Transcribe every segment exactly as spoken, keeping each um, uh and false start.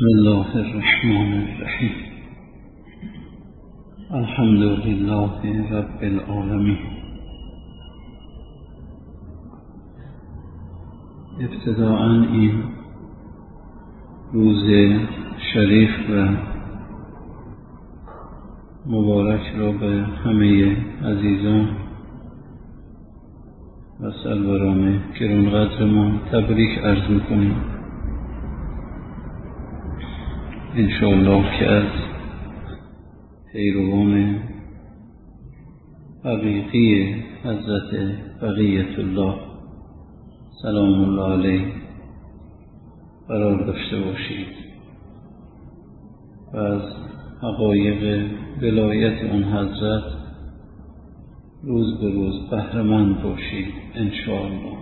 بسم الله الرحمن الرحیم. الحمد لله رب العالمین. ابتداءً این روز شریف و مبارک را به همه عزیزان و سروران گرانقدرمان تبریک عرض می‌کنیم. انشاءالله که از پیروان حقیقی حضرت بقیت الله سلام الله علیه قرار داشته باشید و از حقایق ولایت اون حضرت روز به روز بهره‌مند باشید انشاءالله.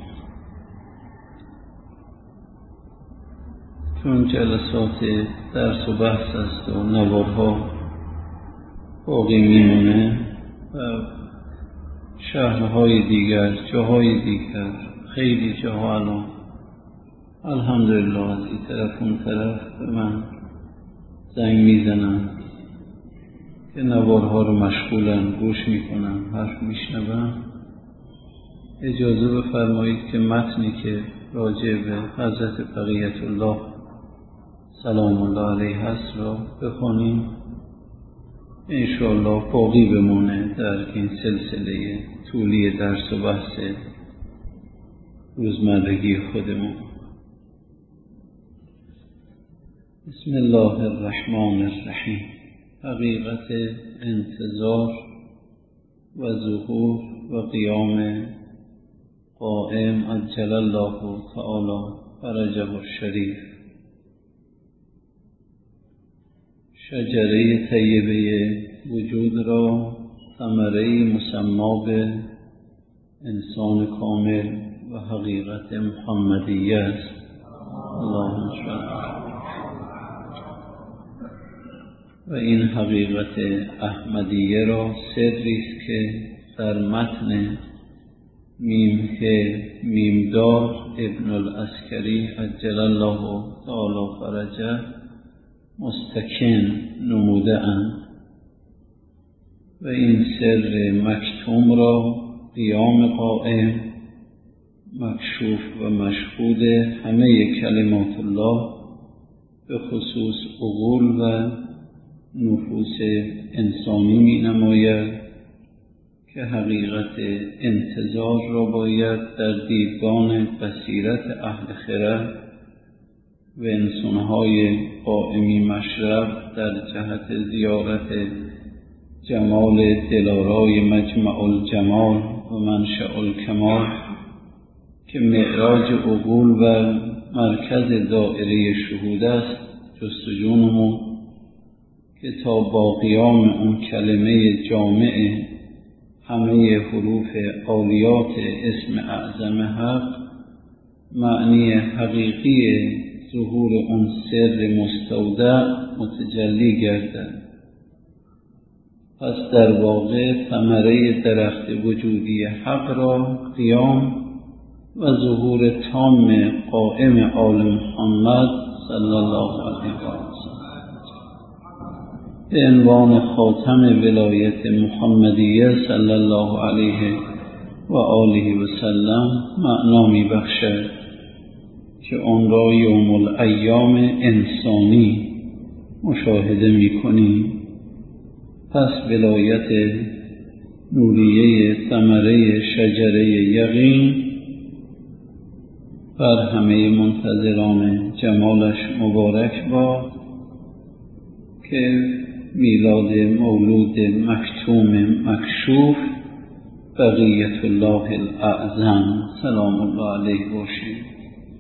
چون جلسات درس و بحث است و نوارها باقی میمونه و شهرهای دیگر، جاهای دیگر، خیلی جاها الان الحمدلله از این طرف اون طرف به من زنگ میزنن که نوارها رو مشغولن، گوش میکنن، حرف میشنون. اجازه بفرمایید که متنی که راجع به حضرت بقیت الله سلام الله علیه هست را بخوانیم، انشاءالله باقی بمونه در این سلسله طولی درس و بحث روزمرگی خودمون. بسم الله الرحمن الرحیم. حقیقت انتظار و ظهور و قیام قائم عجل الله تعالی فرجه الشریف. شجره طیبه وجود را ثمره مسما به انسان کامل و حقیقت محمدیه است. اللهم صل. و این حقیقت احمدیه را سری است که در متن میمه میمدار ابن العسکری عجل الله تعالی فرجه مستکن نموده اند و این سر مکتوم را قیام قائم مکشوف و مشهود همه کلمات الله به خصوص عقول و نفوس انسانی می نماید که حقیقت انتظار را باید در دیدگان بصیرت اهل خرد و انسانهای قائمی مشرب در جهت زیارت جمال دلارای مجمع الجمال و منشأ الکمال که معراج عقول و مرکز دائره شهود است جستجو نمود که تا با قیام اون کلمه جامع همه حروف عالیات اسم اعظم حق معنی حقیقی ظهور اون سر مستودع متجلی گردد. پس در واقع ثمره درخت وجودی حق را قیام و ظهور تام قائم آل محمد صلی الله علیه و سلم به عنوان خاتم ولایت محمدیه صلی الله علیه و آله و سلم معنا می بخشد که آن را یوم الایام انسانی مشاهده می کنیم. پس ولایت نوریه ثمره شجره یقین بر همه منتظران جمالش مبارک باد که میلاد مولود مکتوم مکشوف بقیت الله الاعظم سلام الله علیه باشید.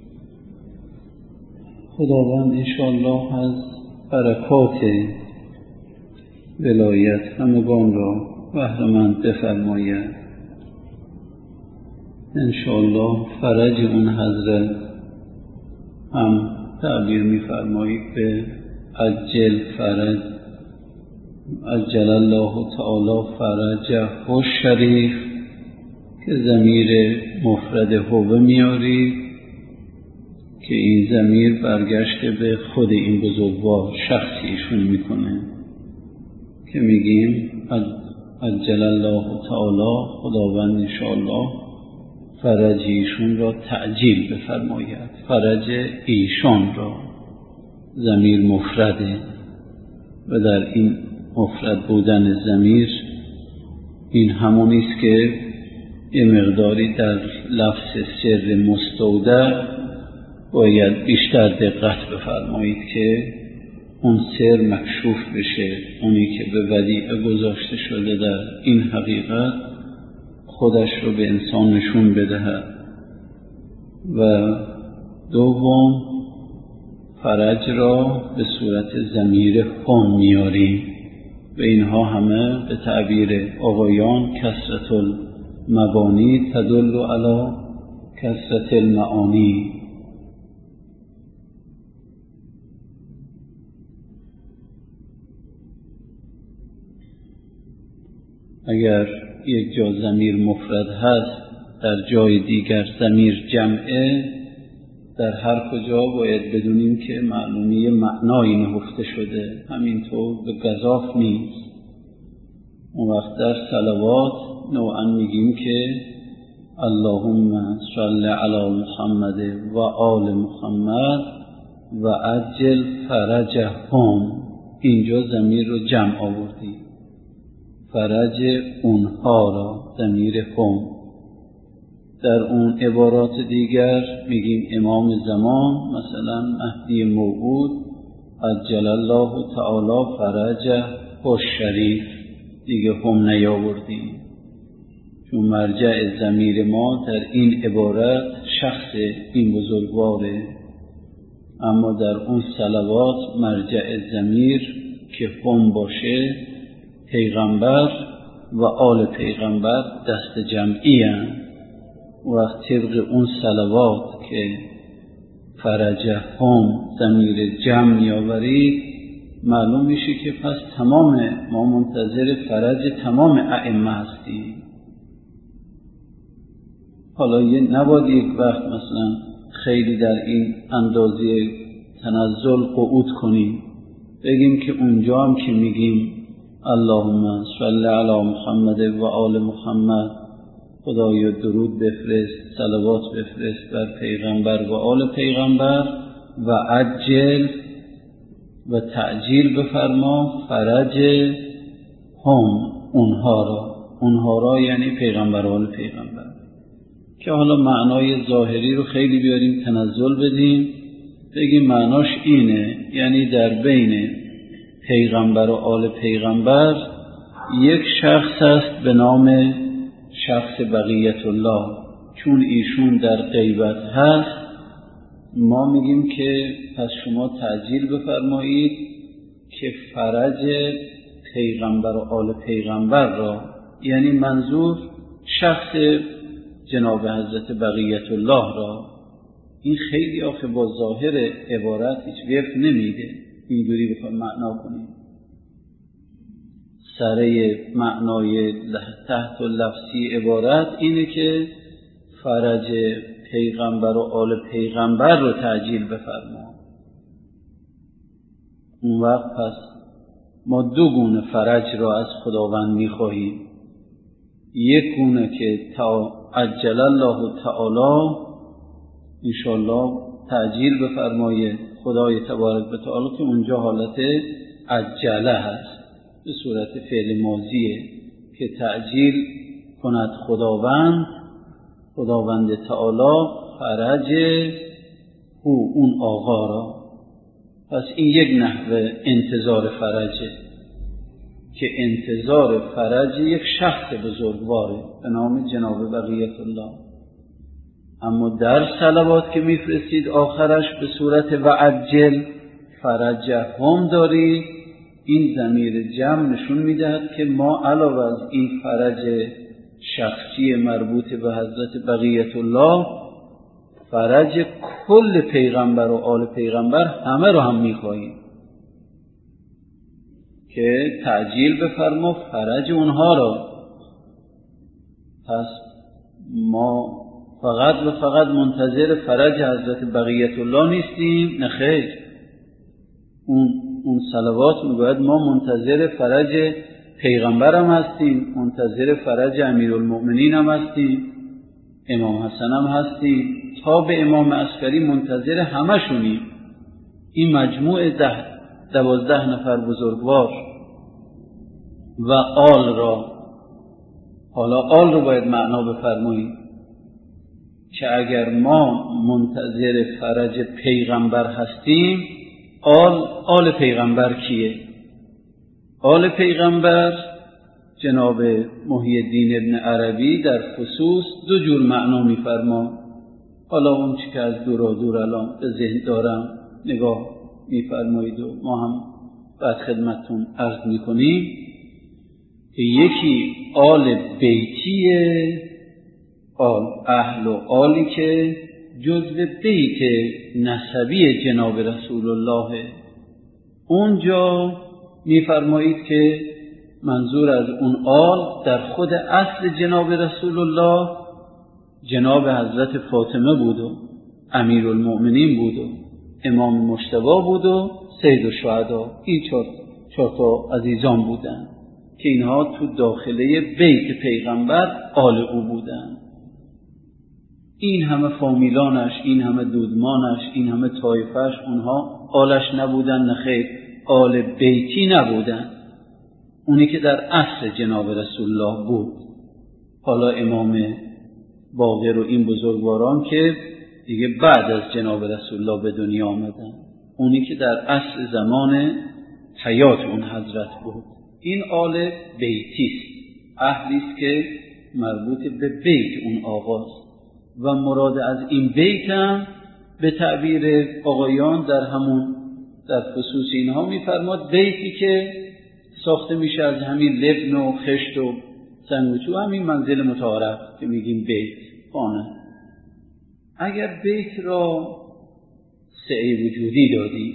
خداوند انشاءالله از برکات ولایت همگان را بهره‌مند بفرماید. انشاءالله فرج اون حضرت هم تعبیر می‌فرمایید به عجل فرج عجل الله تعالی فرجه الشریف که ضمیر مفرد هو میاری که این ضمیر برگشته به خود این بزرگوار شخصی ایشون میکنه که میگیم عجل الله تعالی، خداوند انشاءالله فرج ایشون را تعجیل بفرماید. فرج ایشان را ضمیر مفرده و در این مفرد بودن ضمیر این همونی است که یه مقداری در لفظ سر مستودع باید بیشتر دقت بفرمایید که اون سر مکشوف بشه، اونی که به ودیعه گذاشته شده در این حقیقت خودش رو به انسان نشون بدهد. و دوم فرج را به صورت ضمیر هم میاریم و اینها همه به تعبیر آقایان کثرت المبانی تدل علی کثرت المعانی. اگر یک جا ضمیر مفرد هست در جای دیگر ضمیر جمعه، در هر کجا باید بدونیم که معلومی معنایی نهفته شده، همینطور به گزاف نیست. اون وقت در صلوات نوعا میگیم که اللهم صل علی محمد و آل محمد و عجل فرجهم. اینجا ضمیر رو جمع آوردیم، فرج اونها را ضمیر هم. در اون عبارات دیگر میگیم امام زمان، مثلا مهدی موعود عجل الله تعالی فرجه الشریف، دیگه هم نیاوردیم چون مرجع ضمیر ما در این عبارت شخص این بزرگواره. اما در اون صلوات مرجع ضمیر که هم باشه پیغمبر و آل پیغمبر دست جمعی هستند. وقت طبق اون صلوات که فرجه هم ضمیر جمع میآورید معلوم میشه که پس تمام ما منتظر فرج تمام ائمه هستیم. حالا یه نباید یک وقت مثلا خیلی در این اندازه تنزل قعود کنیم، بگیم که اونجا هم که میگیم اللهم صل علی محمد و آل محمد، خدایا درود بفرست، صلوات بفرست بر پیغمبر و آل پیغمبر و عجل و تعجیل بفرما فرج هم اونها را. اونها را یعنی پیغمبر و آل پیغمبر. که حالا معنای ظاهری رو خیلی بیاریم تنزل بدیم، بگیم معناش اینه، یعنی در بین پیغمبر و آل پیغمبر یک شخص است به نام شخص بقیت الله. چون ایشون در غیبت هست ما میگیم که پس شما تعجیل بفرمایید که فرج پیغمبر و آل پیغمبر را، یعنی منظور شخص جناب حضرت بقیت الله را. این خیلی آخه با ظاهر عبارت هیچ وفق نمیده، اینجوری بخوام معنا کنیم. سره معنای تحت و لفظی عبارت اینه که فرج پیغمبر و آل پیغمبر رو تعجیل بفرما. اون وقت پس ما دو گونه فرج را از خداوند میخواهیم. یک گونه که عجل الله تعالی انشاءالله تعجیل بفرمایه خدای تبارک و تعالی، که اونجا حالت عجله هست به صورت فعل ماضیه که تعجیل کند خداوند خداوند تعالی فرج او اون آقا را. پس این یک نحوه انتظار فرجه که انتظار فرج یک شخص بزرگواره به نام جناب بقیت الله. اما در صلوات که میفرستید آخرش به صورت وعجل فرجهم دارید، این ضمیر جمع نشون میدهد که ما علاوه از این فرج شخصی مربوط به حضرت بقیت الله، فرج کل پیغمبر و آل پیغمبر همه رو هم میخواهیم که تعجیل بفرما فرج اونها را. پس ما فقط و فقط منتظر فرج حضرت بقیت الله نیستیم، نه خیر. اون اون صلوات میگوید ما منتظر فرج پیغمبر هم هستیم، منتظر فرج امیرالمؤمنین هم هستیم، امام حسن هم هستیم، تا به امام عسکری منتظر همه شونیم. این مجموع ده دوازده نفر بزرگوار و آل را، حالا آل رو باید معنا بفرماییم که اگر ما منتظر فرج پیغمبر هستیم، آل آل پیغمبر کیه؟ آل پیغمبر جناب محی الدین ابن عربی در خصوص دو جور معنا میفرما. حالا اون چی که از دور و دور الان به ذهن دارم نگاه میفرمایید و ما هم بعد خدمتتون عرض میکنیم که یکی آل بیتیه، آل اهل و آلی که جزو بیت نسبی جناب رسول الله. اونجا میفرمایید که منظور از اون آل در خود اصل جناب رسول الله جناب حضرت فاطمه بود و امیرالمؤمنین بود و امام مجتبی بود و سید الشهدا. این چهار تا عزیزان بودن که اینها تو داخله بیت پیغمبر آل او بودن. این همه فامیلانش، این همه دودمانش، این همه طایفش، اونها آلش نبودن، نخیر، آل بیتی نبودن، اونی که در اصل جناب رسول الله بود. حالا امام باقر و این بزرگواران که دیگه بعد از جناب رسول الله به دنیا آمدن، اونی که در اصل زمان حیات اون حضرت بود. این آل بیتیست، اهلیست که مربوط به بیت اون آقاست و مراد از این بیت هم به تعبیر آقایان در همون در خصوص اینها میفرماد بیتی که ساخته میشه از همین لبن و خشت و سنگ و چوب، همین منزل متعارف که میگیم بیت، خانه. اگر بیت را سعی وجودی دادی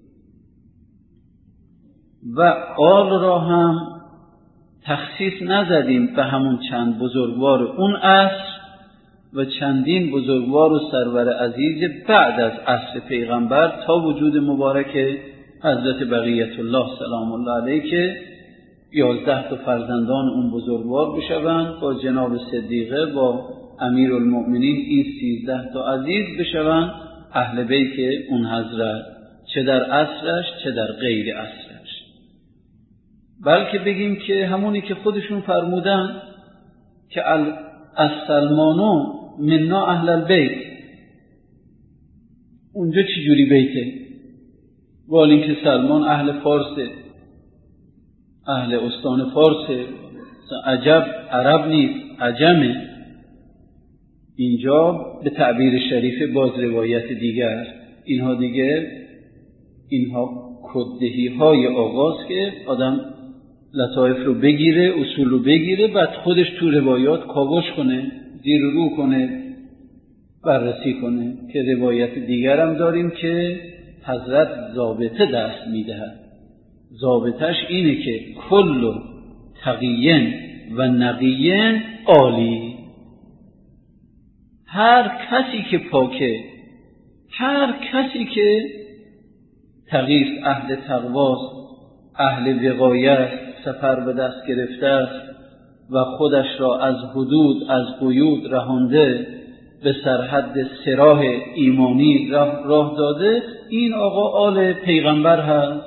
و آل را هم تخصیص نزدیم به همون چند بزرگوار اون عصر و چندین بزرگوار و سرور عزیز بعد از عصر پیغمبر تا وجود مبارک حضرت بقیت الله سلام الله علیه که یازده تا فرزندان اون بزرگوار بشوند، با جناب صدیقه با امیرالمؤمنین این سیزده تا عزیز بشوند اهل بیت اون حضرت، چه در عصرش چه در غیر عصرش. بلکه بگیم که همونی که خودشون فرمودن که السلمانو منا اهل البیت، اونجا چی جوری بیته؟ والی که سلمان اهل فارسه، اهل استان فارسه، عجب عرب نیست، عجمه. اینجا به تعبیر شریف باز روایت دیگر، اینها دیگه اینها کدهی های آغاز که آدم لطایف رو بگیره، اصول رو بگیره، بعد خودش تو روایات کاوش کنه، زیر و رو کنه، بررسی کنه. که روایت دیگر هم داریم که حضرت ضابطه دست میدهد. ضابطش اینه که کل تقیین و نقیین عالی، هر کسی که پاکه، هر کسی که تقیس اهل تقواست، اهل وقایت، سفر به دست گرفته است و خودش را از حدود از قیود رهانده به سرحد سراح ایمانی راه, راه داده، این آقا آل پیغمبر هست.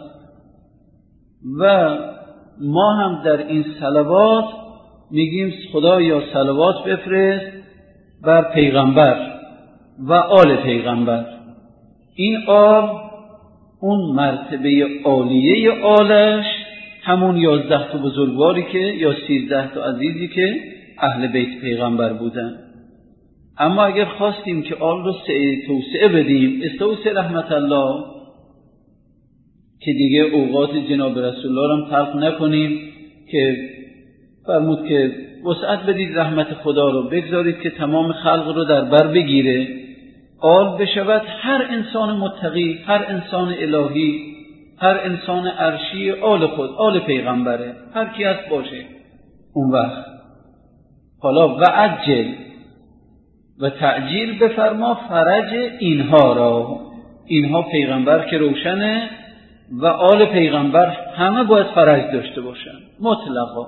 و ما هم در این صلوات میگیم خدایا صلوات بفرست بر پیغمبر و آل پیغمبر. این آل اون مرتبه عالیه آلش همون یازده تا بزرگواری که یا سیزده تا عزیزی که اهل بیت پیغمبر بودن. اما اگر خواستیم که آل رو توسعه بدیم، استوسع رحمت الله، که دیگه اوقات جناب رسول الله رو تلخ نکنیم، که فرمود که وسعت بدید رحمت خدا رو، بگذارید که تمام خلق رو در بر بگیره، آل بشود هر انسان متقی، هر انسان الهی، هر انسان عرشی آل خود، آل پیغمبره، هر کی هست باشه. اون وقت حالا و عجل و تعجیل بفرما فرج اینها را. اینها پیغمبر که روشنه و آل پیغمبر همه باید فرج داشته باشن مطلقا.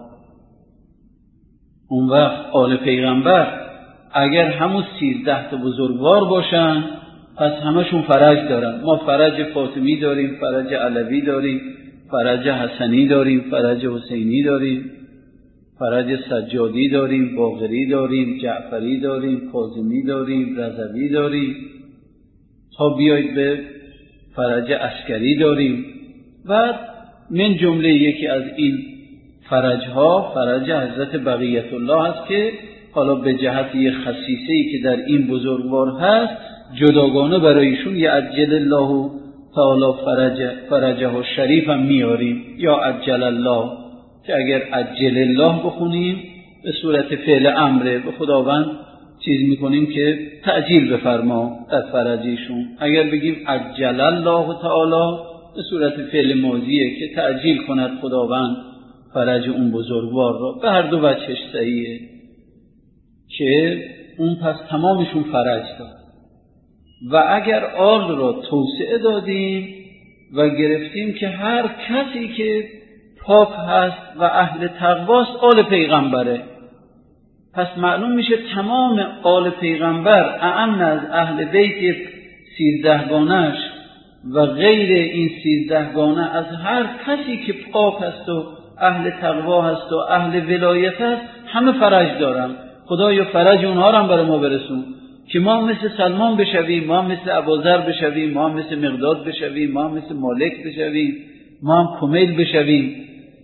اون وقت آل پیغمبر اگر همون سیزده تا بزرگوار باشن پس همشون فرج دارن. ما فرج فاطمی داریم، فرج علوی داریم، فرج حسنی داریم، فرج حسینی داریم، فرج سجادی داریم، باقری داریم، جعفری داریم، کاظمی داریم، رضوی داریم، تا بیایید به فرج عسکری داریم. و من جمله یکی از این فرجها فرج حضرت بقیت الله است که حالا به جهت یک خصیصه‌ای که در این بزرگوار هست جداگانه برایشون یعجل الله تعالی فرج فرجه و شریف هم میاریم، یا عجل الله، که اگر عجل الله بخونیم به صورت فعل امره به خداوند چیز میکنیم که تعجیل بفرما در فرجشون. اگر بگیم عجل الله تعالی به صورت فعل ماضیه که تعجیل کند خداوند فرج اون بزرگوار را. به هر دو وجهش صحیحه که اون پس تمامشون فرج داد. و اگر آل را توسعه دادیم و گرفتیم که هر کسی که پاک هست و اهل تقواست آل پیغمبره، پس معلوم میشه تمام آل پیغمبر اعم از اهل بیت سیزدهگانش و غیر این سیزدهگانه از هر کسی که پاک هست و اهل تقوا هست و اهل ولایت هست همه فرج دارن. خدایا فرج اونها رو هم برای ما برسون که ما مثل سلمان بشویم، ما مثل ابوذر بشویم، ما مثل مقداد بشویم، ما مثل مالک بشویم، ما هم کمیل بشویم،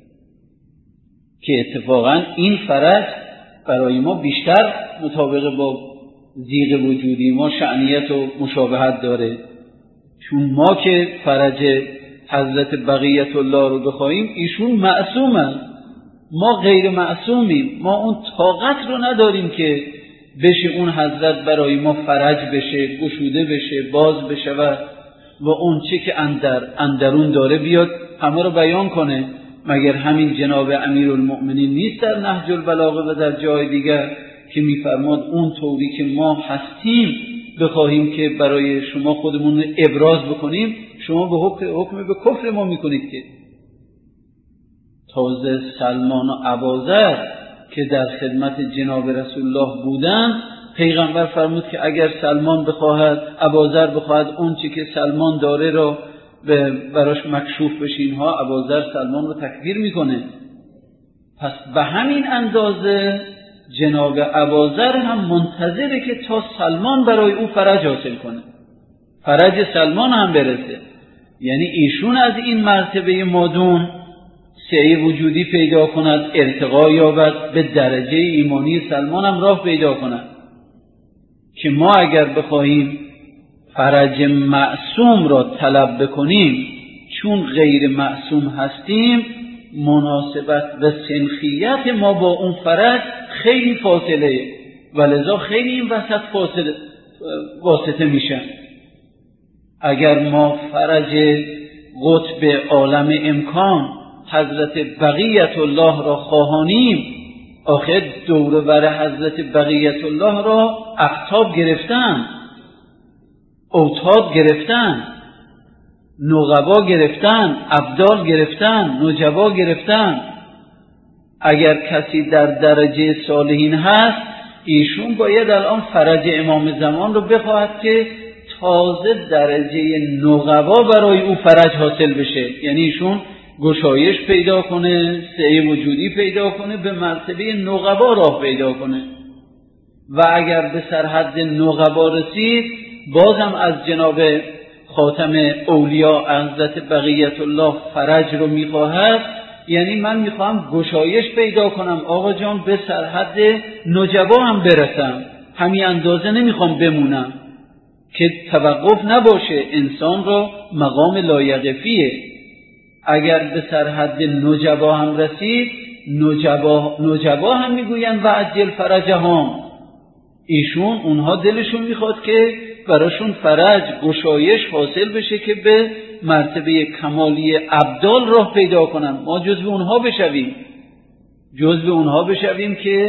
که اتفاقا این فرج برای ما بیشتر مطابق با ذیق وجودی ما شأنیت و مشابهت داره. چون ما که فرج حضرت بقیت الله رو بخواهیم ایشون معصومن، ما غیر معصومیم، ما اون طاقت رو نداریم که بشه اون حضرت برای ما فرج بشه، گشوده بشه، باز بشه و اون چه که اندر اندرون داره بیاد همه رو بیان کنه. مگر همین جناب امیرالمؤمنین نیست در نهج البلاغه و در جای دیگر که میفرماد اون طوری که ما هستیم بخواهیم که برای شما خودمون ابراز بکنیم، شما به حکم, حکم به کفر ما میکنید. که تازه سلمان و ابوذر که در خدمت جناب رسول الله بودن، پیغمبر فرمود که اگر سلمان بخواهد ابوذر بخواهد اون چی که سلمان داره رو براش مکشوف بشه، اینها ابوذر سلمان رو تکفیر میکنه. پس به همین اندازه جناب ابوذر هم منتظره که تا سلمان برای او فرج حاصل کنه، فرج سلمان هم برسه. یعنی ایشون از این مرتبه مادون سعی وجودی پیدا کند، ارتقا یابد، به درجه ایمانی سلمان هم راه پیدا کند. که ما اگر بخواهیم فرج معصوم را طلب بکنیم، چون غیر معصوم هستیم، مناسبت و سنخیت ما با اون فرج خیلی فاصله، ولذا خیلی این وسط فاصله واسطه میشن. اگر ما فرج قطب عالم امکان حضرت بقیت الله را خواهانیم، آخر دور بر حضرت بقیت الله را اقطاب گرفتن، اوتاد گرفتن، نقبا گرفتن، ابدال گرفتن، نجبا گرفتن. اگر کسی در درجه صالحین هست، ایشون باید الان فرج امام زمان رو بخواهد که تازه درجه نقبا برای او فرج حاصل بشه. یعنی ایشون گشایش پیدا کنه، سعی وجودی پیدا کنه، به مرتبه نقبا راه پیدا کنه. و اگر به سرحد نقبا رسید، بازم از جناب خاتم اولیاء حضرت بقیت الله فرج رو میخواهد. یعنی من میخواهم گشایش پیدا کنم آقا جان، به سرحد نجبا هم برسم، همین اندازه نمیخوام بمونم، که توقف نباشه. انسان را مقام لایقفیه. اگر به سرحد نجبا هم رسید، نجبا, نجبا هم میگوین و عجل فرجهم، ایشون اونها دلشون میخواد که براشون فرج گشایش حاصل بشه که به مرتبه کمالی ابدال راه پیدا کنن. ما جزو اونها بشویم، جزو اونها بشویم که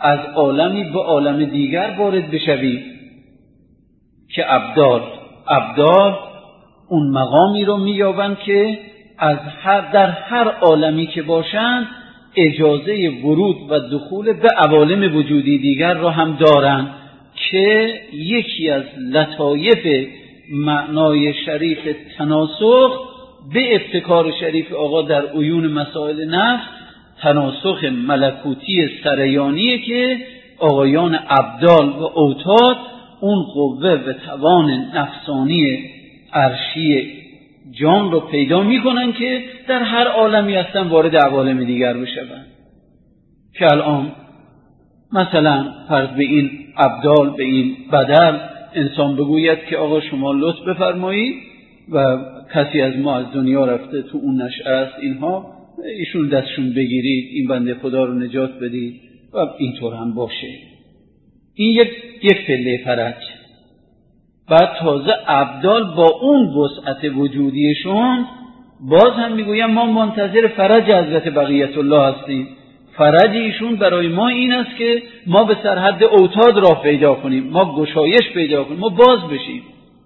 از عالمی به عالم دیگر وارد بشوی که ابدال ابدال اون مقامی رو می‌یابند که از هر در هر عالمی که باشند اجازه ورود و دخول به عوالم وجودی دیگر را هم دارند که یکی از لطایف معنای شریف تناسخ به ابتکار شریف آقا در عیون مسائل نفس تناسخ ملکوتی سریانیه که آقایان ابدال و اوتاد اون قوه و توان نفسانی عرشی جان رو پیدا میکنن که در هر عالمی هستن وارد عوالم دیگر بشن. که الان مثلا فرض به این ابدال به این بدل انسان بگوید که آقا شما لطف بفرمایید و کسی از ما از دنیا رفته تو اون نشأه است، اینها ایشون دستشون بگیرید، این بنده خدا رو نجات بدید و اینطور هم باشه. این یک یک پله فرج. بعد تازه ابدال با اون وسعت وجودیشون باز هم میگویم ما منتظر فرج حضرت بقیت الله هستیم. فرج ایشون برای ما این است که ما به سرحد اوتاد راه پیدا کنیم، ما گشایش پیدا کنیم، ما باز بشیم.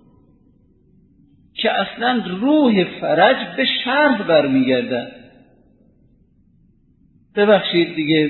که اصلا روح فرج به شرح برمیگردد. ببخشید دیگه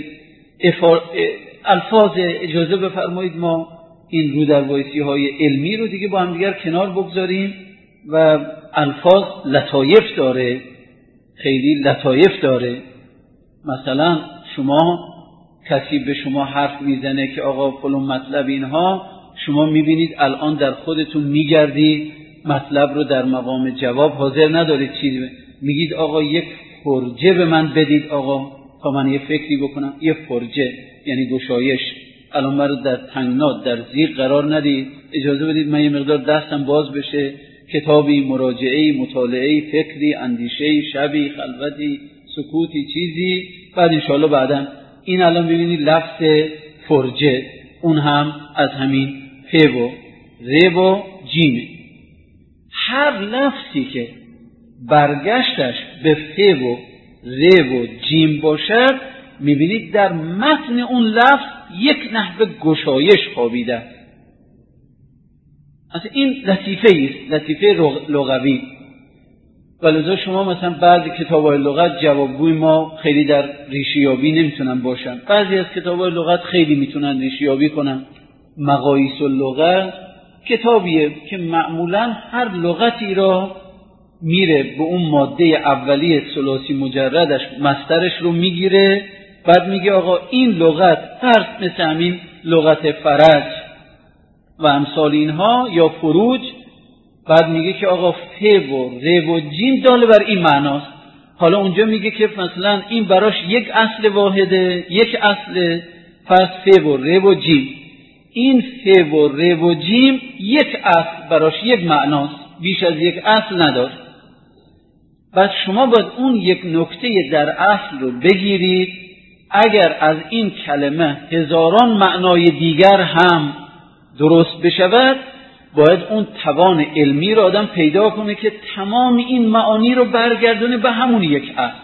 الفاظ اجازه بفرمایید ما این رو در وایسی های علمی رو دیگه با هم دیگر کنار بگذاریم و الفاظ لطایف داره، خیلی لطایف داره. مثلا شما کسی به شما حرف میزنه که آقا فلان مطلب اینها، شما میبینید الان در خودتون میگردید مطلب رو در مقام جواب حاضر ندارید، چیزی میگید آقا یک فرجه به من بدید آقا تا من یه فکری بکنم. یه فرجه یعنی گشایش. الان من رو در تنگنات در زیق قرار ندید، اجازه بدید من یه مقدار دستم باز بشه، کتابی، مراجعه‌ای، مطالعه‌ای، فکری، اندیشه‌ای، شبی، خلوتی، سکوتی، چیزی. بعد انشاءالله بعداً این الان ببینید لفظ فرجه اون هم از همین ف و ر و جیم. هر لفظی که برگشتش به ف و ر و جیم باشد میبینید در متن اون لفظ یک نحوه گشایش خوابیده. اصلا این لطیفه است، لطیفه لغوی. ولذا شما مثلا بعضی کتاب‌های لغت جوابگوی ما خیلی در ریشیابی نمیتونن باشن، بعضی از کتاب‌های لغت خیلی میتونن ریشیابی کنن. مقاییس اللغت کتابیه که معمولا هر لغتی را میره به اون ماده اولیه ثلاثی مجردش مصدرش رو میگیره، بعد میگه آقا این لغت فرض مثل همین لغت فرج و امثال اینها یا فروج، بعد میگه که آقا ف و ر و جیم داله بر این معناست. حالا اونجا میگه که مثلا این براش یک اصل واحده، یک اصل، پس ف و ر و جیم. این ف و ر و جیم یک اصل براش یک معناست، بیش از یک اصل نداره. بعد شما باید اون یک نکته در اصل رو بگیرید. اگر از این کلمه هزاران معنای دیگر هم درست بشود، باید اون توان علمی رو آدم پیدا کنه که تمام این معانی رو برگردونه به همون یک اصل.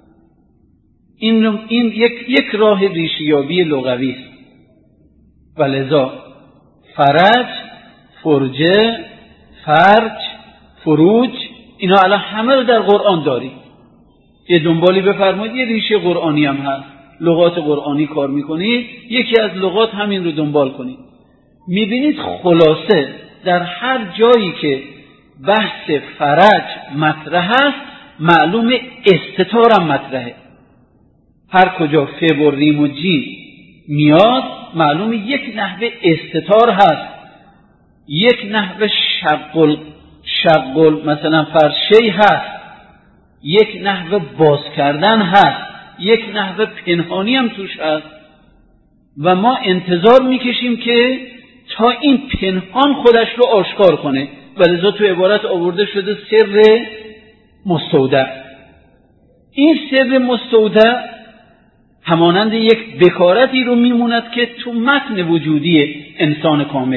این, این یک, یک راه ریشیابی لغوی است. ولذا فرج، فرجه، فرج، فروج، اینا الان همه رو در قرآن داریم. یه دنبالی بفرمایید، یه ریشه قرآنی هم هست، لغات قرآنی کار میکنید، یکی از لغات همین رو دنبال کنید. میبینید خلاصه در هر جایی که بحث فرج مطرح است معلوم استتار هم مطرحه. هر کجا ف و ریم و جیم میاد معلوم یک نحوه استتار هست، یک نحوه شغل شغل مثلا فرشی هست، یک نحوه باز کردن هست، یک نحوه پنهانی هم توش هست و ما انتظار میکشیم که تا این پنهان خودش رو آشکار کنه. ولذا تو عبارت آورده شده سر مستودع. این سر مستودع همانند یک بکارتی رو میموند که تو متن وجودی انسان کامل،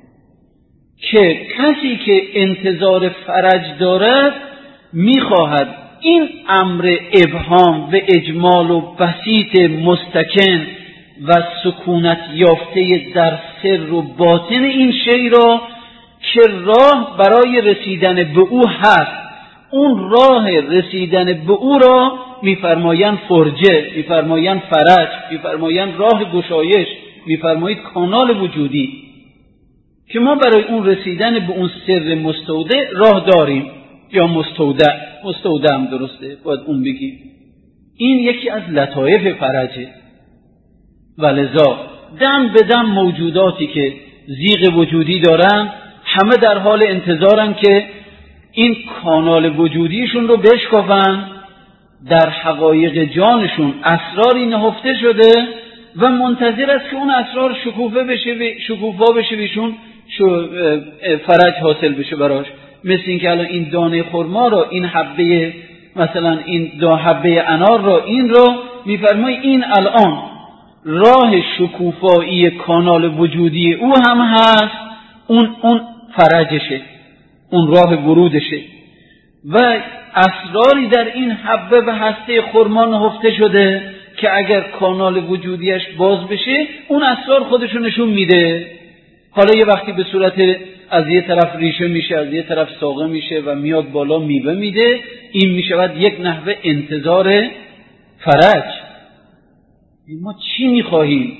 که کسی که انتظار فرج دارد میخواهد این امر ابهام و اجمال و بسیط مستکن و سکونت یافته در سر و باطن این شی را که راه برای رسیدن به او هست. اون راه رسیدن به او را میفرمایند فرجه، میفرمایند فرج، میفرمایند راه گشایش، میفرمایند کانال وجودی، که ما برای اون رسیدن به اون سر مستودع راه داریم، یا مستودع، مستودع هم درسته باید اون بگیم. این یکی از لطایف فرجه. ولذا دم به دم موجوداتی که زیغ وجودی دارن همه در حال انتظارن که این کانال وجودیشون رو بشکافن، در حقایق جانشون اسراری نهفته شده و منتظر است که اون اسرار شکوفه بشه، شکوفا بشه بهشون، فرج حاصل بشه براش. مثل این که الان این دانه خرما رو، این حبه، مثلا این دو حبه انار رو، این رو میفرمای این الان راه شکوفایی کانال وجودی او هم هست، اون اون فرجشه، اون راه ورودشه و اسراری در این حبه و هسته خرما نهفته شده که اگر کانال وجودیش باز بشه اون اسرار خودشو نشون میده. حالا یه وقتی به صورت از یه طرف ریشه میشه، از یه طرف ساقه میشه و میاد بالا میوه میده، این میشود یک نحوه انتظار فرج. ما چی میخواهیم؟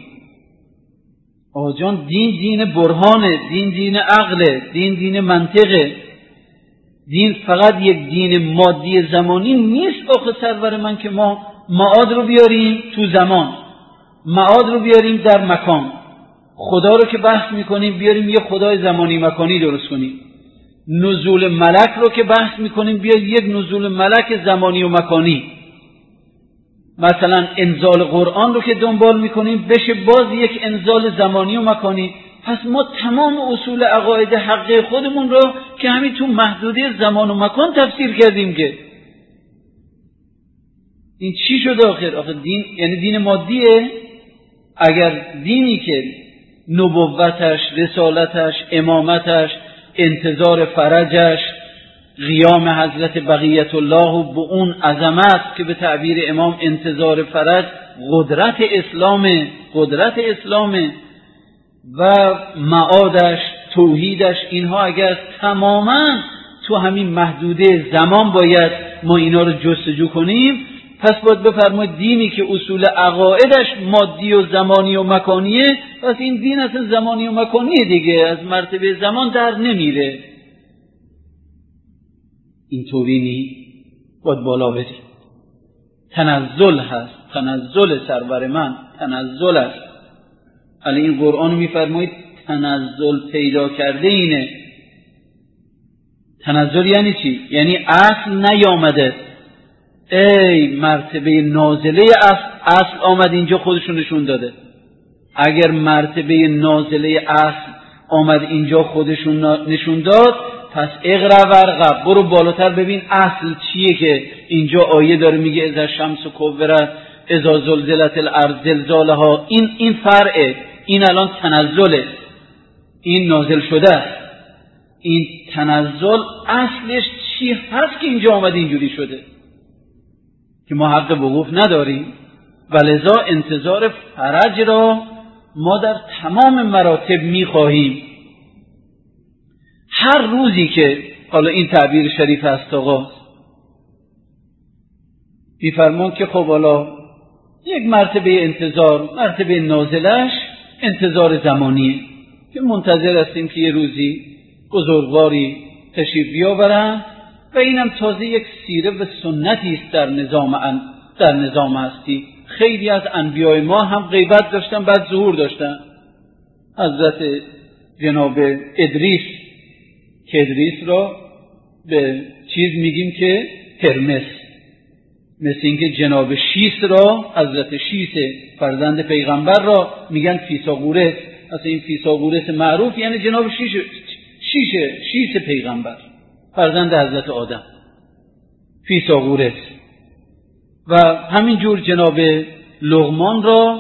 آجان دین دین برهانه، دین دین عقله، دین دین منطقه. دین فقط یک دین مادی زمانی نیست آخه سرور من، که ما معاد رو بیاریم تو زمان، معاد رو بیاریم در مکان، خدا رو که بحث میکنیم بیاریم یه خدای زمانی مکانی درست کنیم، نزول ملک رو که بحث میکنیم بیاریم یک نزول ملک زمانی و مکانی، مثلا انزال قرآن رو که دنبال میکنیم بشه باز یک انزال زمانی و مکانی. پس ما تمام اصول عقاید حقه خودمون رو که همین تو محدوده زمان و مکان تفسیر کردیم. که این چی شده آخر؟ آخر دین یعنی دین مادیه؟ اگر دینی که نبوتش، رسالتش، امامتش، انتظار فرجش، قیام حضرت بقیت الله و به اون عظمت که به تعبیر امام انتظار فرج قدرت اسلام، قدرت اسلام و معادش، توحیدش، اینها اگر تماما تو همین محدوده زمان باید ما اینا رو جستجو کنیم، پس باید بفرمایید دینی که اصول عقایدش مادی و زمانی و مکانیه، پس این دین اصلا زمانی و مکانیه دیگه، از مرتبه زمان در نمیره. اینطوری نی، باید بالا بریم. تنزل هست، تنزل سرور من، تنزل است. علی این قرآن میفرمایید تنزل پیدا کرده اینه. تنزل یعنی چی؟ یعنی اصل نیامده. ای مرتبه نازله اصل, اصل آمد اینجا خودشو نشون داده. اگر مرتبه نازله اصل آمد اینجا خودشون نشون داد، پس اقرا ورقب، برو بالاتر ببین اصل چیه که اینجا آیه داره میگه اذا شمس کورت، اذا زلزلت الارض زلزالها. این این فرعه، این الان تنزله، این نازل شده. این تنزل اصلش چی هست که اینجا آمد اینجوری شده که ما حق وقوف نداریم؟ ولذا انتظار فرج را ما در تمام مراتب میخواهیم. هر روزی که حالا این تعبیر شریف است آقا میفرمان که خب حالا یک مرتبه انتظار، مرتبه نازلش انتظار زمانیه که منتظر هستیم که یه روزی بزرگواری تشریف بیاورن و اینم تازه یک سیره و سنتی است در نظام در نظام هستی. خیلی از انبیای ما هم غیبت داشتن بعد ظهور داشتن. حضرت جناب ادریس که ادریس را به چیز میگیم که ترمس، مثل اینکه جناب شیس را، حضرت شیس فرزند پیغمبر را میگن فیثاغورس. اصلا این فیثاغورس معروف یعنی جناب شیش شیش شیس پیغمبر، فرزند حضرت آدم، فیثاغورس. و همینجور جناب لقمان را،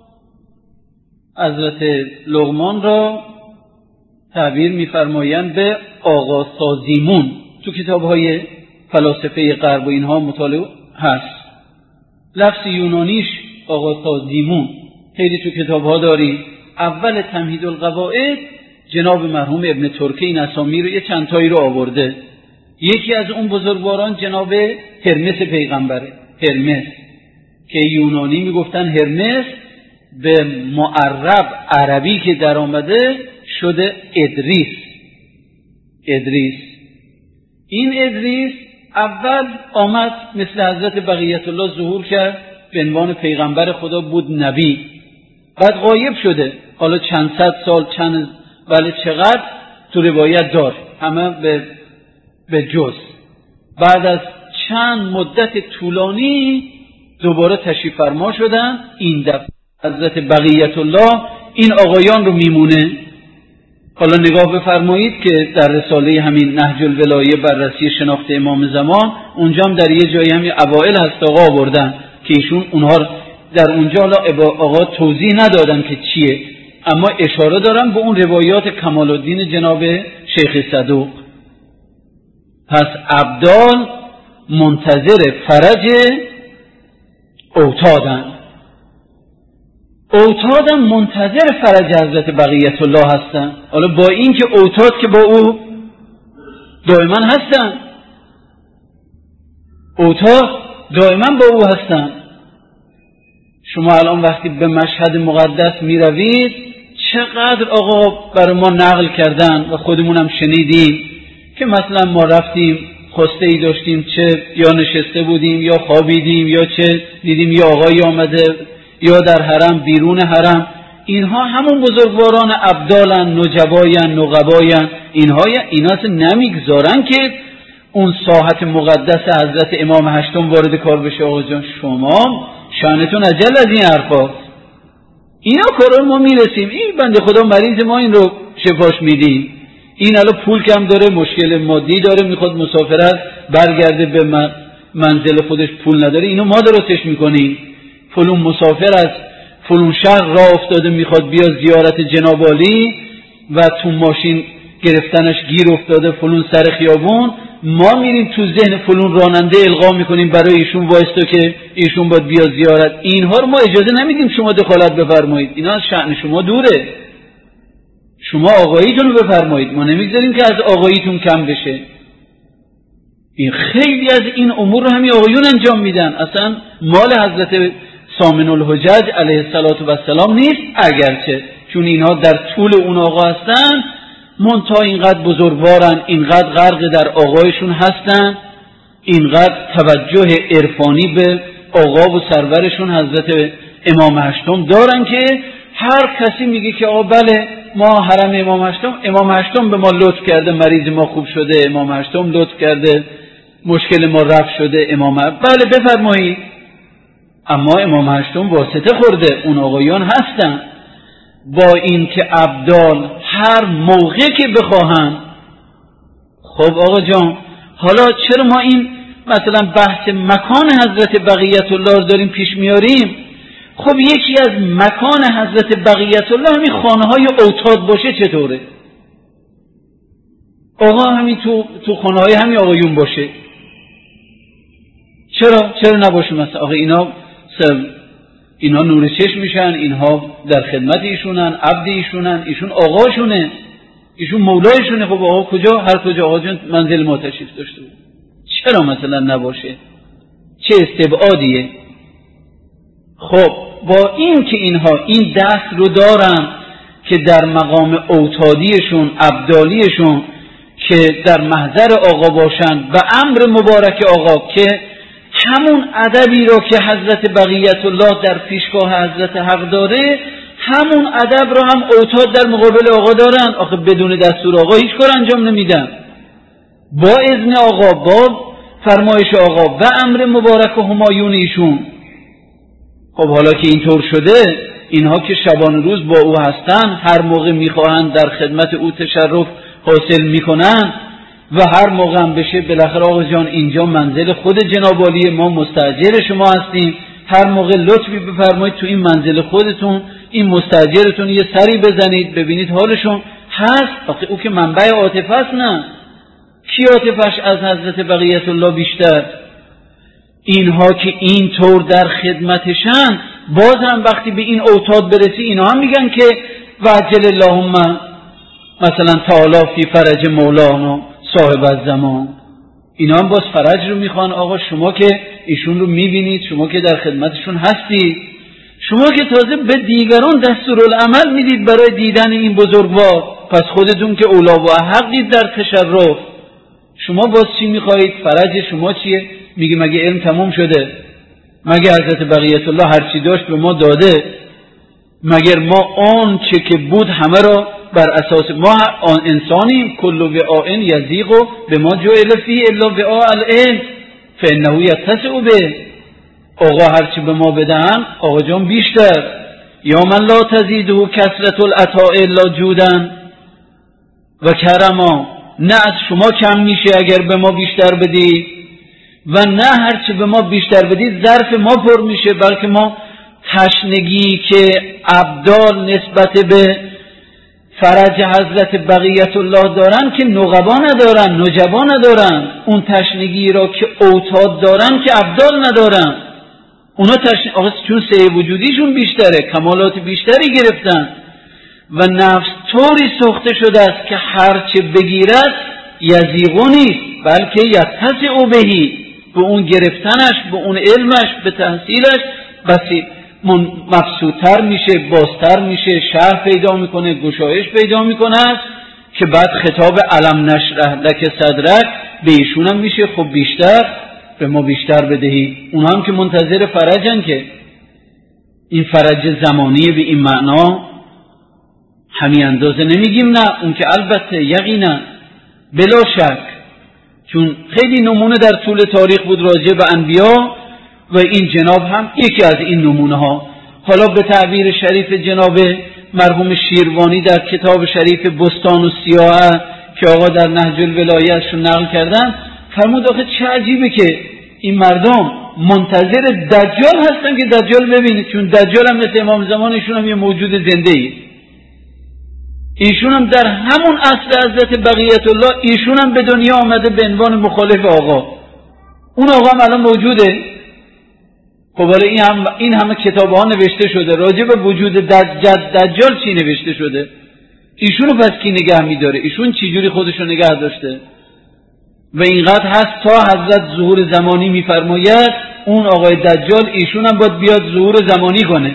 حضرت لقمان را تعبیر می‌فرمایند به آقا سازیمون. تو کتاب‌های فلاسفه غرب و اینها مطالعه هست. لفظ یونانیش آقا سازیمون، خیلی تو کتاب ها داری. اول تمهید القواعد جناب مرحوم ابن ترکی این اسامی رو یه چند تایی رو آورده. یکی از اون بزرگواران جناب هرمس پیغمبره، هرمس که یونانی میگفتن هرمس، به معرب عربی که در آمده شده ادریس. ادریس این ادریس اول آمد مثل حضرت بقیت الله ظهور کرد، به عنوان پیغمبر خدا بود، نبی، بعد غایب شده. حالا چند صد سال چند بله چقدر تو روایت دار، همه به به جز. بعد از چند مدت طولانی دوباره تشریف فرما شدن. این دفعه حضرت بقیت الله این آقایان رو میمونه. حالا نگاه بفرمایید که در رساله همین نهج الولایه بررسی شناخت امام زمان، اونجا هم در یه جایی همین اوائل هست آقا آوردن که ایشون اونها در اونجا حالا آقا توضیح ندادن که چیه، اما اشاره دارن به اون روایات کمال الدین جناب شیخ صدوق. پس ابدال منتظر فرج اوتادن، اوتادن منتظر فرج حضرت بقیت الله هستن. حالا با این که اوتاد که با او دائما هستن، اوتاد دائما با او هستن. شما الان وقتی به مشهد مقدس می روید، چقدر آقا برای ما نقل کردن و خودمونم شنیدیم که مثلا ما رفتیم خواسته ای داشتیم، چه یا نشسته بودیم یا خوابیدیم یا چه دیدیم یا آقایی آمده یا در حرم بیرون حرم، اینها همون بزرگواران ابدالن، نجباین، نقباین. اینها اینا نمیگذارن که اون ساحت مقدس حضرت امام هشتم وارد کار بشه. آقا جان شما شأنتون عجل از این حرفا، اینا کارا ما میرسیم. این بنده خدا مریض ما این رو شفاش میدیم، این الان پول کم داره، مشکل مادی داره، میخواد مسافرت برگرده به منزل خودش، پول نداره، اینو ما درستش میکنیم. فلون مسافر از فلون شهر راه افتاده میخواد بیا زیارت جناب عالی و تو ماشین گرفتنش گیر افتاده فلون سر خیابون، ما میریم تو ذهن فلون راننده القا میکنیم برای ایشون وایستا که ایشون باید بیا زیارت. اینها رو ما اجازه نمیدیم شما دخالت بفرمایید، اینا از شأن شما دوره، شما آقاییتون رو بفرمایید، ما نمیگذاریم که از آقاییتون کم بشه. این خیلی از این امور رو همین آقایون انجام میدن، اصلا مال حضرت سامن الحجج علیه السلام نیست، اگرچه چون اینها در طول اون آقا هستن، منتها اینقدر بزرگوارن، اینقدر غرق در آقایشون هستن، اینقدر توجه عرفانی به آقا و سرورشون حضرت امام هشتم دارن که هر کسی میگه که آقا بله ما حرم امام هشتم، امام هشتم به ما لطف کرده، مریض ما خوب شده، امام هشتم لطف کرده، مشکل ما رفع شده، امام هشتم. بله بفرمایید، اما امام هشتم واسطه خورده، اون آقایان هستن. با این که ابدال هر موقع که بخواهن. خب آقا جان حالا چرا ما این مثلا بحث مکان حضرت بقیت الله داریم پیش میاریم؟ خب یکی از مکان حضرت بقیت الله همین خانه های اوتاد باشه چطوره؟ آقا همین تو تو خانه های همین آقایون باشه، چرا چرا نباشه؟ مثلا آقا اینا اینا نور چشم میشن، اینها در خدمت ایشونن، عبد ایشونن، ایشون آقاشونه، ایشون مولایشونه. خب آقا کجا هر کجا آقا جان منزل ما تشریف داشته بود، چرا مثلا نباشه؟ چه استبعادیه؟ خب با این که اینها این دست رو دارن که در مقام اوتادیشون، ابدالیشون که در محضر آقا باشن و امر مبارک آقا که همون ادبی رو که حضرت بقیت الله در پیشگاه حضرت حق داره، همون ادب رو هم اوتاد در مقابل آقا دارن. آخه بدون دستور آقا هیچ کار انجام نمیدن، با اذن آقا، با فرمایش آقا و امر مبارک و همایون ایشون. خب حالا که اینطور شده، اینها که شبان روز با او هستن، هر موقع میخواهند در خدمت او تشرف حاصل میکنن و هر موقع هم بشه بالاخره آقا جان اینجا منزل خود جناب عالی، ما مستاجر شما هستیم، هر موقع لطفی بفرمایید تو این منزل خودتون این مستاجرتون یه سری بزنید ببینید حالشون هست. آخه او که منبع عاطفه است، نه کی عاطفش از حضرت بقیت الله بیشتر؟ اینها که اینطور در خدمتشن باز هم وقتی به این اوتاد برسی اینا هم میگن که وعجل اللهم مثلا تعالی فی فرج مولانا صاحب الزمان. اینا هم باز فرج رو میخوان. آقا شما که ایشون رو میبینید، شما که در خدمتشون هستید، شما که تازه به دیگران دستورالعمل میدید برای دیدن این بزرگوار، پس خودتون که اولا و احقید در تشرف. شما باز چی میخواهید؟ فرج شما چیه؟ میگه مگه علم تموم شده؟ مگه حضرت بقیت الله هر چی داشت به ما داده؟ مگر ما آن چه که بود همه را بر اساس ما آن انسانیم؟ کل وعاء یضیق به ما جعل فیه الا وعاء العلم فانه یتسع به. آقا هر چی به ما بدهن آقا جان بیشتر. یا من لا تزیده کثرت العطاء الا جودا و کرما. نه از شما کم میشه اگر به ما بیشتر بدید و نه هر چی به ما بیشتر بدید ظرف ما پر میشه، بلکه ما تشنگی که ابدال نسبت به فرج حضرت بقیت الله دارن که نقبا ندارن، نجبا ندارن. اون تشنگی را که اوتاد دارن که ابدال ندارن. اونا تشنگی آقا چون سعی وجودیشون بیشتره، کمالات بیشتری گرفتن و نفس طوری سخته شده است که هرچه بگیرد یزیغو نیست بلکه یتسع بهی، به اون گرفتنش، به اون علمش، به تحصیلش بسی مبسوطتر میشه، بازتر میشه، شرح پیدا میکنه، گشایش پیدا میکنه که بعد خطاب علم نشرح لک صدرک به ایشون هم میشه خب بیشتر به ما بیشتر بدهی. اونها هم که منتظر فرجن که این فرج زمانی به این معنا همین اندازه نمیگیم نه، اون که البته یقینا بلا شک، چون خیلی نمونه در طول تاریخ بود راجع به انبیا و این جناب هم یکی از این نمونه ها. حالا به تعبیر شریف جناب مرحوم شیروانی در کتاب شریف بستان و سیاحه که آقا در نهج الولایه‌شون نقل کردن، فرمود آخه چه عجیبه که این مردم منتظر دجال هستن که دجال ببینید، چون دجال هم مثل امام زمان ایشون هم یه موجود زنده ای، ایشون هم در همون عصر حضرت بقیت الله ایشون هم به دنیا آمده به عنوان مخالف آقا. اون آقا هم الان موجوده. خب حالا این هم این همه کتاب ها نوشته شده راجع به وجود دجال دجال چی نوشته شده؟ ایشونو پس کی نگه می‌داره؟ ایشون چی جوری خودشو نگه داشته؟ و اینقدر هست تا حضرت ظهور زمانی میفرماید اون آقای دجال ایشون هم باید بیاد ظهور زمانی کنه.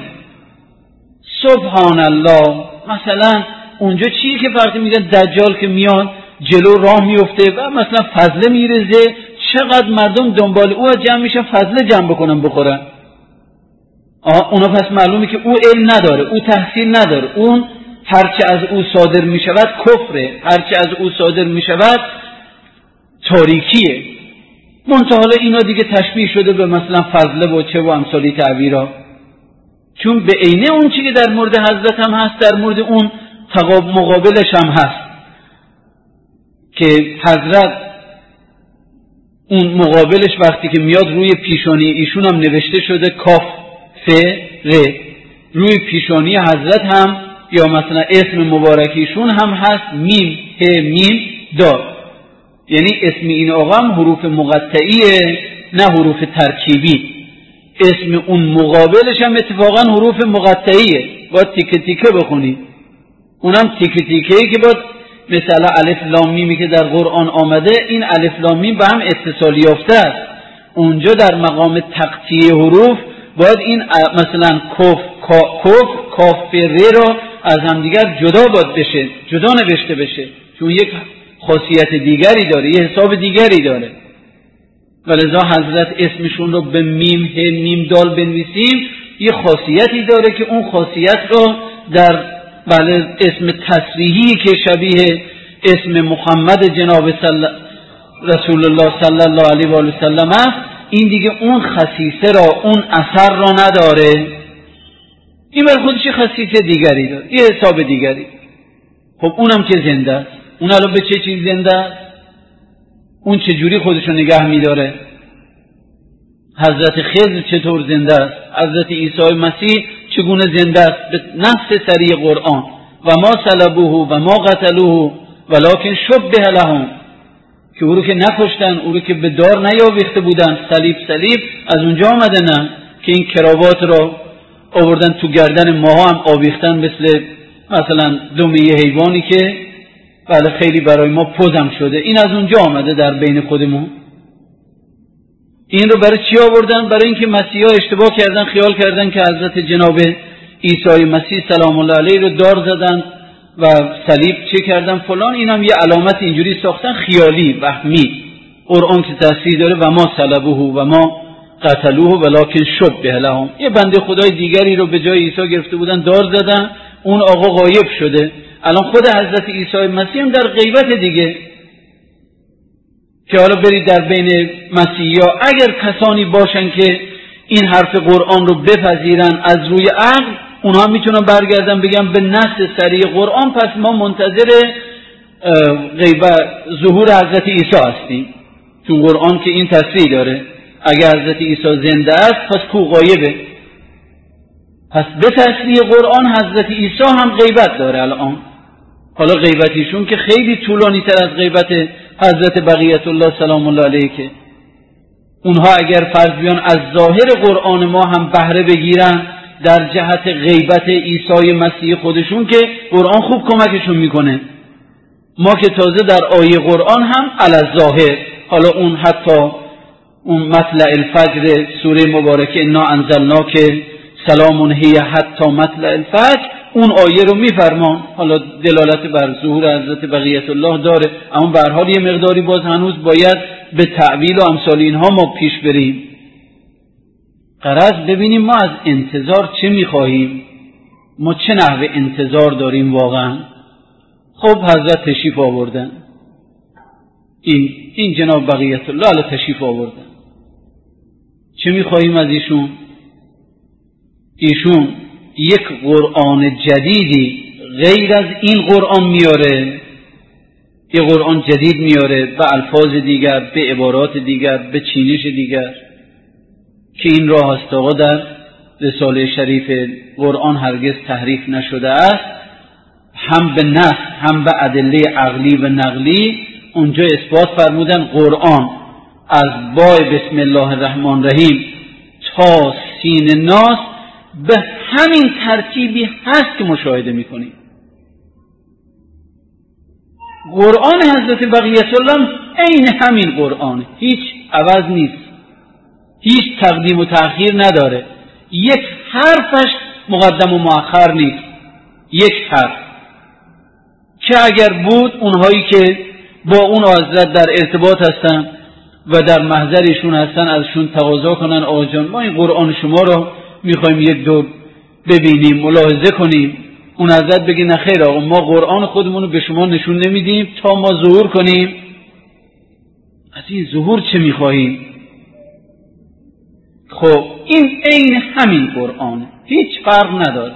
سبحان الله. مثلا اونجا چیه که فرقی میزن؟ دجال که میاد جلو راه میفته و مثلا فضله میرزه، چقدر مردم دنبال او جمع میشن فضله جمع بکنن بخورن. آه اونا پس معلومه که او علم نداره، او تحصیل نداره، اون هرچه از او صادر میشود کفره، هرچه از او صادر میشود تاریکیه. منتها اینا دیگه تشبیه شده به مثلا فضله و چه و امثالی تعبیرها، چون به عینه اون چی که در مورد حضرت هم هست در مورد اون تقابل مقابلش هم هست که حضرت اون مقابلش وقتی که میاد روی پیشانی ایشون هم نوشته شده کاف ف ر، روی پیشانی حضرت هم یا مثلا اسم مبارکیشون هم هست میم ه میم دال، یعنی اسم این آقا هم حروف مقطعیه نه حروف ترکیبی. اسم اون مقابلش هم اتفاقا حروف مقطعیه، باید تیکه تیکه بخونی. اونم تیکه تیکه‌ای که باید مثلا الف لام میمی که در قرآن آمده این الف لام میم به هم اتصال یافته است. اونجا در مقام تقطیع حروف باید این مثلا کف کاف کاف ر را از هم دیگر جدا باید بشه، جدا نوشته بشه، چون یک خاصیت دیگری داره، یه حساب دیگری داره. ولذا حضرت اسمشون رو به میم ه میم دال بنویسیم یه خاصیتی داره که اون خاصیت رو در بله اسم تصریحی که شبیه اسم محمد جناب صل... رسول الله صلی الله علیه و آله و سلم است، این دیگه اون خصیصه را اون اثر را نداره، این بر خودش خصیصه دیگری داره، یه حساب دیگری. خب اونم که زنده است، اون الان به چه چیز زنده است؟ اون چجوری خودشو نگه میداره؟ حضرت خضر چطور زنده است؟ حضرت عیسی مسیح چگونه زنده است؟ به نص صریح قرآن و ما صلبوه و ما قتلوه ولکن شبه لهم، که او رو که نکشتن، او رو که به دار نیاویخته بودن، صلیب صلیب از اونجا آمده، نه که این کراوات را آوردن تو گردن ماها هم آویختن، مثل مثلا دم یه حیوانی که بله خیلی برای ما پوزم شده. این از اونجا آمده در بین خودمون. این رو برای چی آوردن؟ برای اینکه مسیحا اشتباه کردن، خیال کردن که حضرت جناب عیسی مسیح سلام الله علیه رو دار زدن و صلیب چه کردن فلان. این هم یه علامت اینجوری ساختن خیالی وهمی. قرآن که تصریح داره و ما صلبوه و ما قتلوه ولکن شبه لهم. یه بنده خدای دیگری رو به جای عیسی گرفته بودن دار زدن، اون آقا غایب شده. الان خود حضرت عیسی مسیح هم در غیبت دیگه، که حالا برید در بین مسیحی‌ها اگر کسانی باشن که این حرف قرآن رو بپذیرن از روی عقل، اونها میتونن برگردن بگن به نص صریح قرآن پس ما منتظر غیبت ظهور حضرت عیسی هستیم، چون قرآن که این تصریح داره اگر حضرت عیسی زنده است پس کو غایبه. پس به تصریح قرآن حضرت عیسی هم غیبت داره الان. حالا غیبتیشون که خیلی طولانی تر از غیبت حضرت بقیت الله سلام الله علیه، که اونها اگر فرض بیان از ظاهر قرآن ما هم بهره بگیرن در جهت غیبت عیسی مسیح خودشون، که قرآن خوب کمکشون میکنه. ما که تازه در آیه قرآن هم علی ظاهر، حالا اون حتی اون مطلع الفجر سوره مبارکه انا انزلناک سلام هی حتی مطلع الفجر، اون آیه رو میفرمان. حالا دلالت بر ظهور حضرت بقیت الله داره، اما به هر حال یه مقداری باز هنوز باید به تعویل و امثال اینها ما پیش بریم. غرض ببینیم ما از انتظار چه میخواهیم، ما چه نحوه انتظار داریم واقعا. خب حضرت تشریف آوردن، این این جناب بقیت الله علی تشریف آوردن. چه میخواهیم از ایشون؟ ایشون یک قرآن جدیدی غیر از این قرآن میاره، یک قرآن جدید میاره به الفاظ دیگر، به عبارات دیگر، به چینش دیگر، که این راه است آقا در رساله شریف قرآن هرگز تحریف نشده است. هم به نص هم به ادله عقلی و نقلی اونجا اثبات فرمودن قرآن از بای بسم الله الرحمن الرحیم تا سین ناس به همین ترتیبی هست که مشاهده میکنیم. قرآن حضرت بقیت الله عین همین قرآن، هیچ عوض نیست، هیچ تقدیم و تأخیر نداره، یک حرفش مقدم و مؤخر نیست، یک حرف. که اگر بود اونهایی که با اون حضرت در ارتباط هستن و در محضرشون هستن ازشون تقاضا کنن آقا جان ما این قرآن شما رو میخوایم یک دور ببینیم، ملاحظه کنیم، اون حضرت بگه نه خیر آقا ما قرآن خودمون رو به شما نشون نمیدیم تا ما ظهور کنیم. از این ظهور چه میخواهیم؟ خب این عین همین قرآن، هیچ فرق نداره.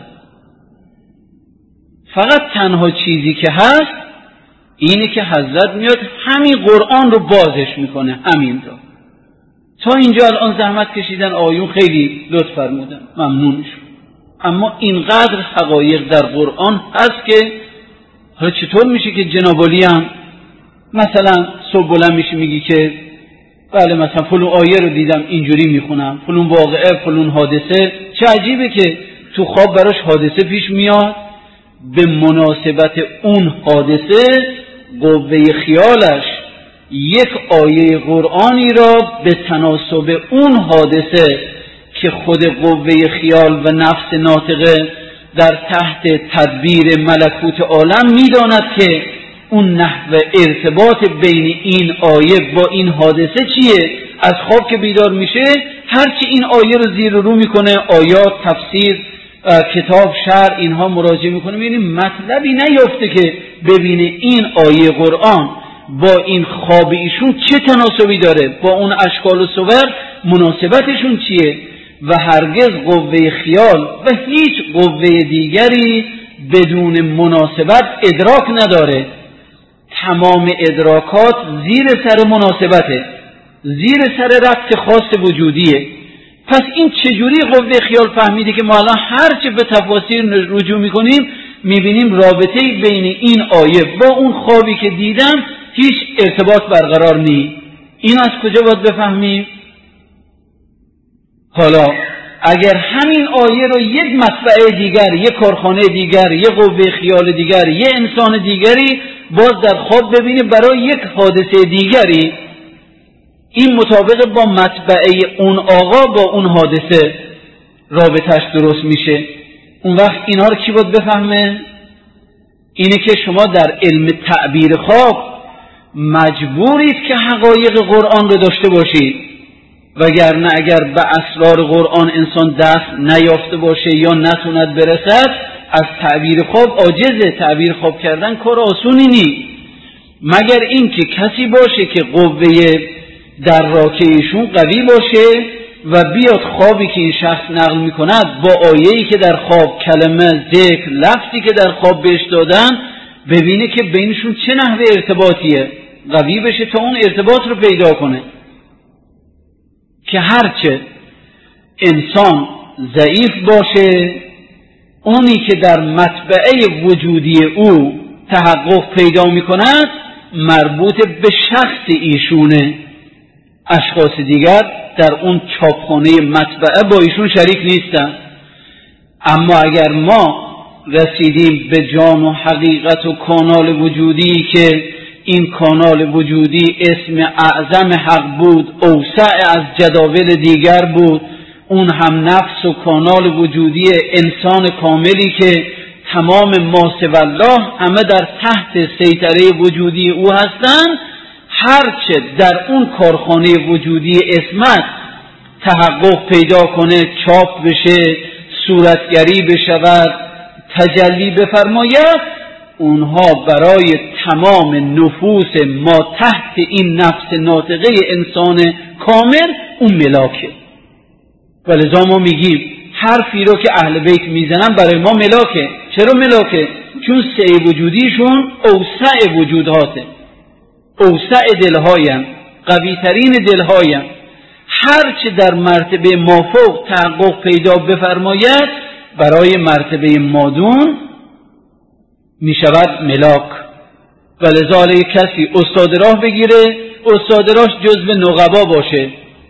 فقط تنها چیزی که هست اینه که حضرت میاد همین قرآن رو بازش میکنه، همین رو. تا اینجا الان زحمت کشیدن آیون، خیلی لطف فرمودن، ممنونشون. اما اینقدر حقایق در قرآن هست که حالا چطور میشه که جناب علی هم مثلا صبح بلند میشه میگی که بله مثلا فلون آیه رو دیدم اینجوری میخونم، فلون واقعه، فلون حادثه. چه عجیبه که تو خواب براش حادثه پیش میاد، به مناسبت اون حادثه قوه خیالش یک آیه قرآنی را به تناسب اون حادثه که خود قوه خیال و نفس ناطقه در تحت تدبیر ملکوت عالم میداند که اون نحو ارتباط بین این آیه با این حادثه چیه. از خواب که بیدار میشه هرچی این آیه رو زیر رو میکنه، آیات، تفسیر، کتاب، شرع، اینها مراجعه میکنه، میبینیم مطلبی نیافته که ببینه این آیه قرآن با این خواب ایشون چه تناسبی داره، با اون اشکال و صور مناسبتشون چیه. و هرگز قوه خیال و هیچ قوه دیگری بدون مناسبت ادراک نداره. تمام ادراکات زیر سر مناسبته، زیر سر ربط خاص وجودیه. پس این چجوری قوه خیال فهمیده که ما الان هرچه به تفاسیر رجوع میکنیم میبینیم رابطه بین این آیه با اون خوابی که دیدم هیچ ارتباط برقرار نیست. این از کجا باید بفهمیم؟ حالا اگر همین آیه رو یک مطبعه دیگر، یک کارخانه دیگر، یک قوه خیال دیگر، یک انسان دیگری باز در خواب ببینه برای یک حادثه دیگری، این مطابق با مطبعه اون آقا با اون حادثه رابطش درست میشه. اون وقت اینا رو کی باید بفهمه؟ اینه که شما در علم تعبیر خواب مجبورید که حقایق قرآن رو داشته باشید، وگرنه اگر به اسرار قرآن انسان دست نیافته باشه یا نتوند برسد، از تعبیر خواب عاجزه. تعبیر خواب کردن کار آسونی نیست، مگر اینکه کسی باشه که قوه دراکه ایشون قوی باشه و بیاد خوابی که این شخص نقل میکند با آیه‌ای که در خواب، کلمه، ذکر، لفظی که در خواب بهش دادن، ببینه که بینشون چه نحوه ارتباطیه، قوی بشه تا اون ارتباط رو پیدا کنه. که هرچه انسان ضعیف باشه، اونی که در مطبعه وجودی او تحقق پیدا میکند مربوط به شخص ایشونه، اشخاص دیگر در اون چاپخانه مطبعه با ایشون شریک نیستن. اما اگر ما رسیدیم به جان و حقیقت و کانال وجودی که این کانال وجودی اسم اعظم حق بود، اوسع از جداول دیگر بود، اون هم نفس و کانال وجودی انسان کاملی که تمام ما سوی الله همه در تحت سیطره وجودی او هستند، هرچه در اون کارخانه وجودی اسمت تحقق پیدا کنه، چاپ بشه، صورتگری بشود، تجلی بفرماید، اونها برای تمام نفوس ما تحت این نفس ناطقه انسان کامل اون ملاکه. ولذا ما میگیم حرفی رو که اهل بیت میزنن برای ما ملاکه. چرا ملاکه؟ چون سعی وجودیشون اوسع وجوداته، اوسع دلهایم، قوی ترین دلهایم. هرچه در مرتبه مافوق تحقق پیدا بفرماید برای مرتبه مادون می شود ملاک. ولذا یک کسی استاد راه بگیره، استاد راهش جزو نقبا باشه،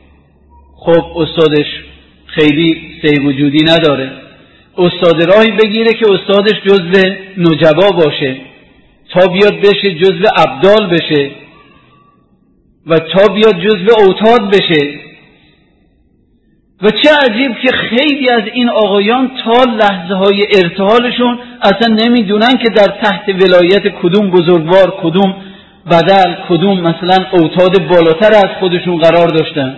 خب استادش خیلی سی وجودی نداره. استاد راهی بگیره که استادش جزو نجبا باشه، تا بیاد بشه جزو ابدال بشه و تا بیاد جزو اوتاد بشه. و چه عجیب که خیلی از این آقایان تا لحظه های ارتحالشون اصلا نمیدونن که در تحت ولایت کدوم بزرگوار، کدوم بدل، کدوم مثلا اوتاد بالاتر از خودشون قرار داشتن.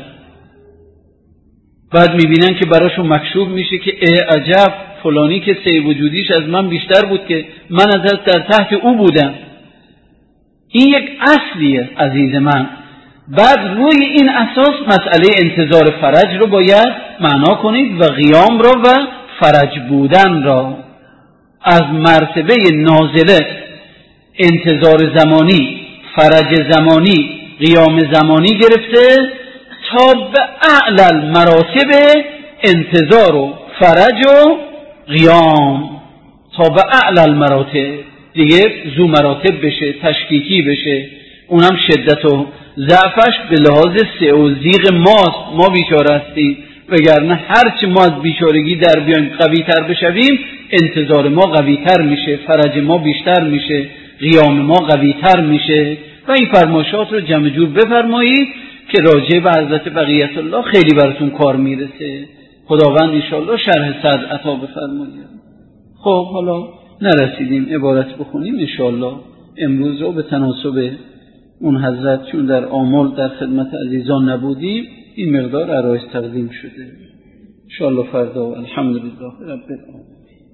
بعد میبینن که براشون مکشوف میشه که ای عجب، فلانی که سی وجودیش از من بیشتر بود که من از در تحت او بودم. این یک اصلیه عزیز من. بعد روی این اساس مسئله انتظار فرج رو باید معنا کنید و قیام را و فرج بودن را. از مرتبه نازله انتظار زمانی، فرج زمانی، قیام زمانی گرفته تا به اعلی مراتب انتظار و فرج و قیام، تا به اعلی مراتب دیگه زو مراتب بشه، تشکیکی بشه. اونم شدت و ضعفش به لحاظ سه و زیغ ماست، ما بیچاره هستیم، وگرنه هرچی ما از بیچارگی در بیایم قوی تر بشویم انتظار ما قوی تر میشه، فرج ما بیشتر میشه، قیام ما قوی تر میشه. و این فرمایشات رو جمع جور بفرمایید که راجع به حضرت بقیت الله خیلی براتون کار میرسه. خداوند انشاءالله شرح صدر عطا بفرماید. خب حالا نرسیدیم عبارت بخونیم انشاءالله امروز رو به تناسب اون حضرت، چون در آمال در خدمت عزیزان نبودیم این مقدار عرایض تقدیم شده. انشاءالله فردا الحمدلله رب العالمین.